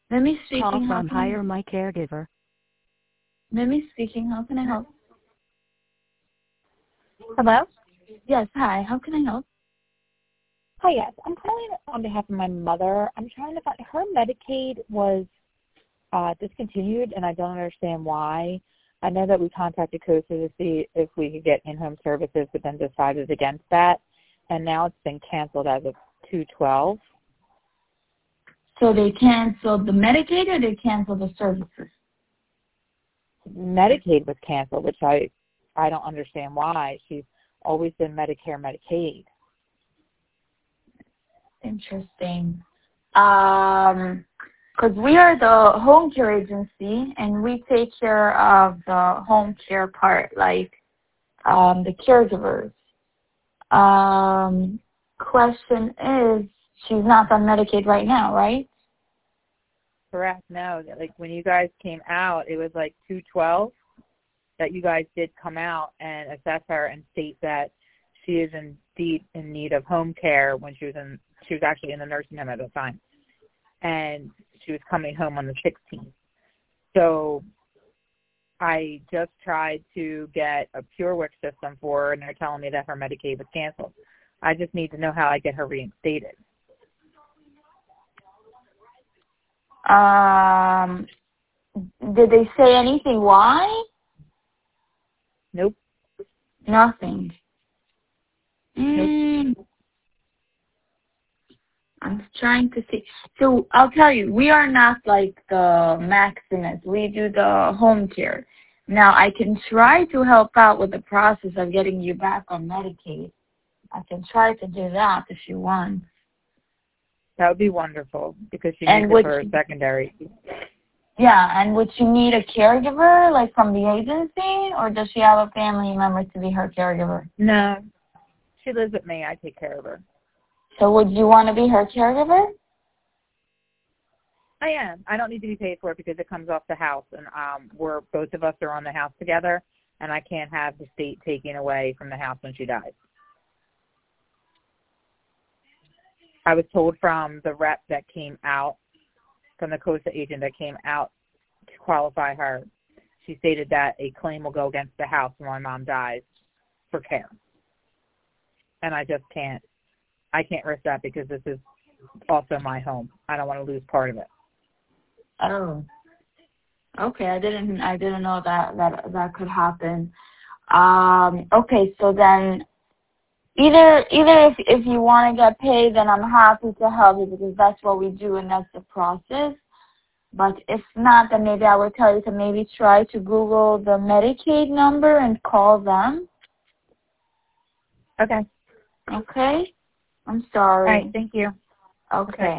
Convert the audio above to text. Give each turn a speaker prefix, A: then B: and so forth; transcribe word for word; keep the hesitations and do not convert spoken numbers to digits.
A: Mimi
B: Call
A: speaking. How
B: from
A: can I?
B: Hire My Caregiver.
A: Mimi speaking. How can I help?
C: Hello?
A: Yes. Hi. How can I help?
C: Hi, yes. I'm calling on behalf of my mother. I'm trying to find her Medicaid was uh, discontinued, and I don't understand why. I know that we contacted COSA to see if we could get in-home services, but then decided against that, and now it's been canceled as of two twelve.
A: So they canceled the Medicaid, or they canceled the services?
C: Medicaid was canceled, which I I don't understand why. She's always been Medicare, Medicaid.
A: Interesting. Um, because we are the home care agency, and we take care of the home care part, like um, the caregivers. Um, question is, she's not on Medicaid right now, right?
C: Correct. No, like when you guys came out, it was like two twelve that you guys did come out and assess her and state that she is indeed in need of home care when she was in she was actually in the nursing home at the time, and she was coming home on the sixteenth. So I just tried to get a PureWick system for her, and they're telling me that her Medicaid was canceled. I just need to know how I get her reinstated.
A: Um, did they say anything why?
C: Nope.
A: Nothing.
C: Nope.
A: Mm, I'm trying to see. So I'll tell you, we are not like the Maximus. We do the home care. Now, I can try to help out with the process of getting you back on Medicaid. I can try to do that if you want.
C: That would be wonderful because she
A: And
C: needs
A: would
C: it for
A: you,
C: secondary.
A: yeah, and would you need a caregiver, like from the agency, or does she have a family member to be her caregiver?
C: No. She lives with me. I take care of her.
A: So would you want to be her caregiver?
C: I am. I don't need to be paid for it because it comes off the house, and um, we're both of us are on the house together, and I can't have the state taking away from the house when she dies. I was told from the rep that came out, from the COSA agent that came out to qualify her, she stated that a claim will go against the house when my mom dies for care. And I just can't, I can't risk that because this is also my home. I don't want to lose part of it.
A: Oh. Okay, I didn't I didn't know that that that could happen. Um okay, so then either either if if you want to get paid, then I'm happy to help you because that's what we do and that's the process. But if not, then maybe I would tell you to maybe try to Google the Medicaid number and call them.
C: Okay.
A: Okay? I'm sorry.
C: All right. Thank you.
A: Okay.